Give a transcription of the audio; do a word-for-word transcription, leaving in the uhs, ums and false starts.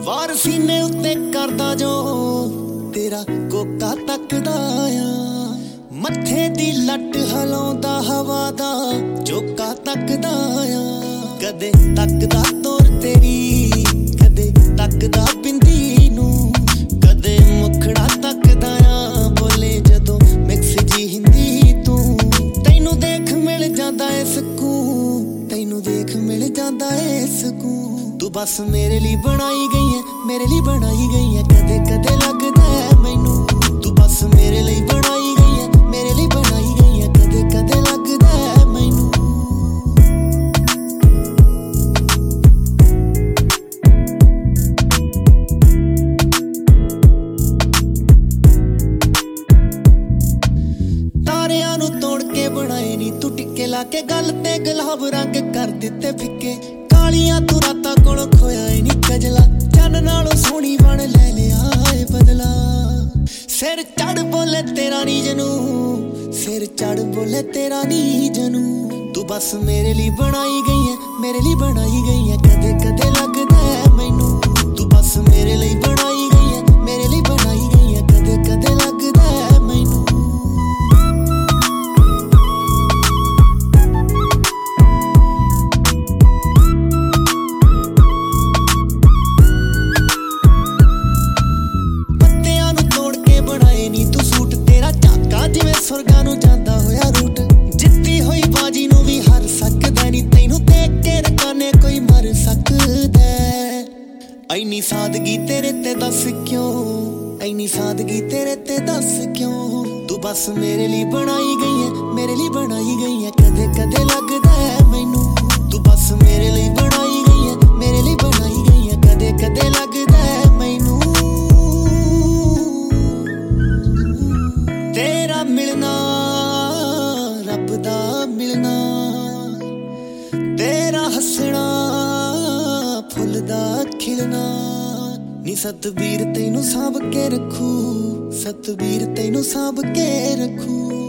ਵਾਰ ਸੀਨੇ ਉੱਤੇ ਕਰਦਾ ਜੋ ਤੇਰਾ ਕੋਕਾ ਤੱਕਦਾ ਆ, ਮੱਥੇ ਦੀ ਲੱਟ ਹਲਾਉਂਦਾ ਹਵਾ ਦਾ ਝੋਕਾ ਤੱਕਦਾ ਆ। ਕਦੇ ਤੱਕਦਾ ਤੋਰ ਤੇਰੀ, ਕਦੇ ਤੱਕਦਾ ਬਿੰਦੀ ਨੂੰ, ਕਦੇ ਮੁਖੜਾ ਤੱਕਦਾ ਆ ਬੋਲੇ ਜਦੋਂ ਮਿਕਸ ਜੀ ਹਿੰਦੀ ਤੂੰ। ਤੈਨੂੰ ਦੇਖ ਮਿਲ ਜਾਂਦਾ ਏ ਸਕੂਨ, ਤੈਨੂੰ ਦੇਖ ਮਿਲ ਜਾਂਦਾ ਏ ਸਕੂਨ। ਤੂੰ ਬਸ ਮੇਰੇ ਲਈ ਬਣਾਈ ਗਈ ਐ, ਮੇਰੇ ਲਈ ਬਣਾਈ ਗਈ ਐ। ਕਦੇ ਕਦੇ ਲੱਗਦਾ ਐ ਮੈਨੂੰ ਤੂੰ ਬਸ ਮੇਰੇ ਲਈ ਬਣਾਈ ਗਈ ਐ, ਮੇਰੇ ਲਈ ਬਣਾਈ ਗਈ ਐ। ਕਦੇ ਕਦੇ ਲੱਗਦਾ ਐ ਮੈਨੂੰ ਤਾਰਿਆਂ ਨੂੰ ਤੋੜ ਕੇ ਬਣਾਏ ਨੀ ਤੂੰ ਟਿੱਕੇ ਲਾ ਕੇ ਗੱਲ ਤੇ ਗੁਲਾਬ ਰੰਗ ਕਰ ਦਿੱਤੇ ਫਿੱਕੇ। ਕਾਲੀਆਂ ਤੂੰ ਰਾਤਾਂ ਕੋਲੋਂ ਖੋਇਆ ਏ ਨੀ ਕਜਲਾ, ਚੰਨ ਨਾਲੋਂ ਸੋਹਣੀ ਬਣ ਲੈ ਲਿਆ ਏ ਬਦਲਾ। ਸਿਰ ਚੜ ਬੋਲੇ ਤੇਰਾ ਨੀ ਜਨੂ, ਸਿਰ ਚੜ ਬੋਲੇ ਤੇਰਾ ਨੀ ਜਨੂ। ਤੂੰ ਬਸ ਮੇਰੇ ਲਈ ਬਣਾਈ ਗਈ ਐ, ਮੇਰੇ ਲਈ ਬਣਾਈ ਗਈ ਐ। ਕਦੇ ਕਦੇ ਲੱਗਦਾ ਐ ਮੈਨੂੰ ਤੂੰ ਬਸ ਮੇਰੇ ਲਈ ਬਣਾਈ ਗਈ ਐ, ਮੇਰੇ ਲਈ ਬਣਾਈ ਗਈ ਐ। ਕਦੇ ਕਦੇ ਲੱਗਦਾ ਐ ਮੈਨੂੰ ਜਿਵੇਂ ਸੁਰਗਾਂ ਨੂੰ ਜਾਂਦਾ ਹੋਇਆ ਰੂਟ। ਜਿੱਤੀ ਹੋਈ ਬਾਜੀ ਨੂੰ ਵੀ ਹਰ ਸਕਦਾ ਨੀ, ਤੈਨੂੰ ਦੇਖ ਕੇ ਰਕਾਨੇ ਕੋਈ ਮਰ ਸਕਦਾ। ਐਨੀ ਸਾਦਗੀ ਤੇਰੇ ਤੇ ਦੱਸ ਕਿਉਂ, ਐਨੀ ਸਾਦਗੀ ਤੇਰੇ ਤੇ ਦੱਸ ਕਿਉਂ। ਤੂੰ ਬਸ ਮੇਰੇ ਲਈ ਬਣਾਈ ਗਈ ਐ, ਮੇਰੇ ਲਈ ਬਣਾਈ ਗਈ ਐ। ਕਦੇ ਕਦੇ ਲੱਗਦਾ ਐ ਮੈਨੂੰ ਤੂੰ ਬਸ ਮੇਰੇ ਲਈ ਬਣਾਈ ਗਈ ਐ, ਮੇਰੇ ਲਈ ਬਣਾਈ ਗਈ ਐ। ਕਦੇ ਕਦੇ ਲੱਗਦਾ ਐ ਮੈਨੂੰ ਤੇਰਾ ਮਿਲਣਾ ਰੱਬ ਦਾ ਮਿਲਣਾ, ਤੇਰਾ ਹੱਸਣਾ ਫੁੱਲ ਦਾ ਖਿਲਣਾ। ਨੀ ਸਤਬੀਰ ਤੈਨੂੰ ਸਾਂਭ ਕੇ ਰੱਖੂ, ਸਤਬੀਰ ਤੈਨੂੰ ਸਾਂਭ ਕੇ ਰੱਖੂ।